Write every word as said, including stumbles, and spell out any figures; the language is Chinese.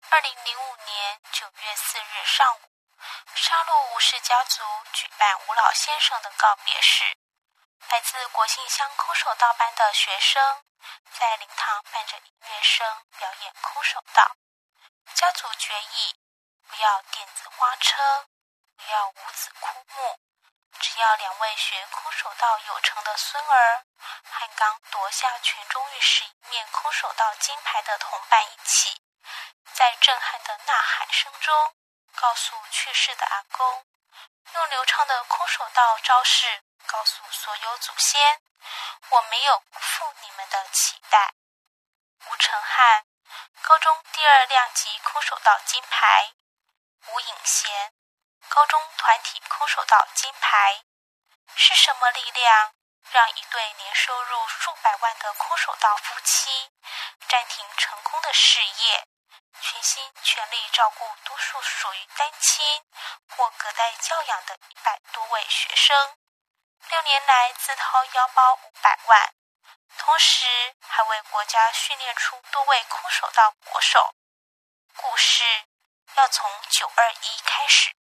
二零零五年九月四日上午，沙鹿吴氏家族举办吴老先生的告别式。来自国姓乡空手道班的学生在灵堂伴着音乐声表演空手道。家族决议，不要电子花车，不要五子枯木，只要两位学空手道有成的孙儿和刚夺下全中运十一面空手道金牌的同伴一起，在震撼的呐喊声中告诉去世的阿公，用流畅的空手道招式告诉所有祖先，我没有辜负你们的期待。吴承翰，高中第二量级空手道金牌；吴颖贤，高中团体空手道金牌。是什么力量让一对年收入数百万的空手道夫妻暂停成功的事业，全心全力照顾多数属于单亲或隔代教养的一百多位学生，六年来自掏腰包五百万，同时还为国家训练出多位空手道国手。故事要从九二一开始。